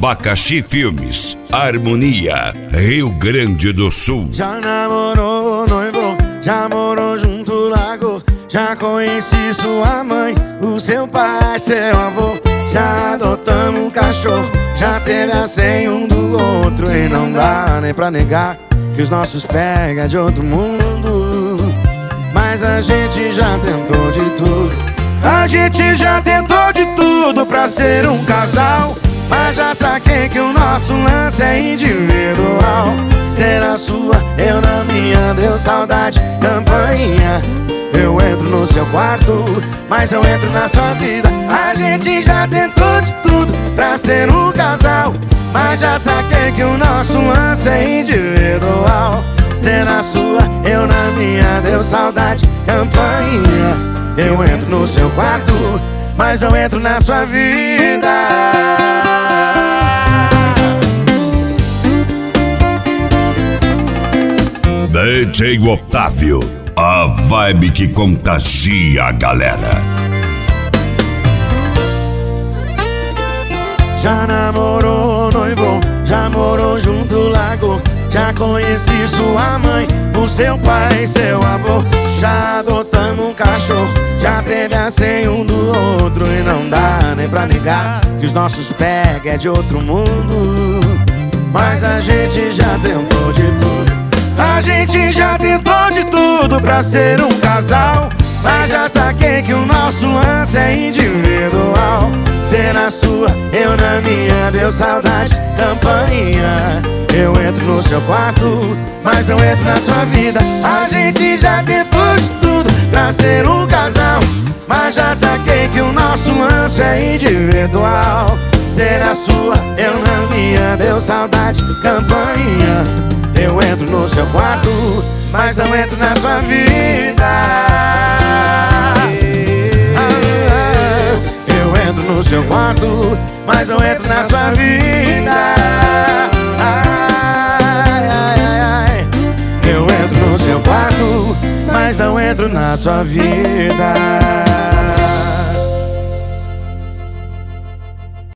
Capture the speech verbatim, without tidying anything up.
Abacaxi Filmes, Harmonia, Rio Grande do Sul. Já namorou, noivou, já morou junto, largou. Já conheci sua mãe, o seu pai, seu avô. Já adotamos um cachorro, já teve a senha um do outro. E não dá nem pra negar que os nossos pega de outro mundo. Mas a gente já tentou de tudo. A gente já tentou de tudo pra ser um casal. Mas já saquei que o nosso lance é individual. Ser a sua, eu na minha, deu saudade, campainha. Eu entro no seu quarto, mas eu entro na sua vida. A gente já tentou de tudo pra ser um casal. Mas já saquei que o nosso lance é individual. Ser a sua, eu na minha, deu saudade, campainha. Eu entro no seu quarto, mas eu entro na sua vida. D J Otávio, a vibe que contagia a galera. Já namorou, noivou, já morou junto, largou. Já conheci sua mãe, o seu pai, seu avô. Já adotamos um cachorro, já teve a senha um do outro. E não dá nem pra negar que os nossos pega é de outro mundo. Mas a gente já tentou de tudo. A gente já tentou de tudo pra ser um casal. Mas já saquei que o nosso lance é individual. Ser na sua, eu na minha, deu saudade, campainha. Eu entro no seu quarto, mas não entro na sua vida. A gente já tentou de tudo pra ser um casal. Mas já saquei que o nosso lance é individual. Ser na sua, eu na minha, deu saudade, campainha. Eu entro no seu quarto, mas não entro na sua vida. Eu entro no seu quarto, mas não entro na sua vida. Eu entro no seu quarto, mas não entro na sua vida.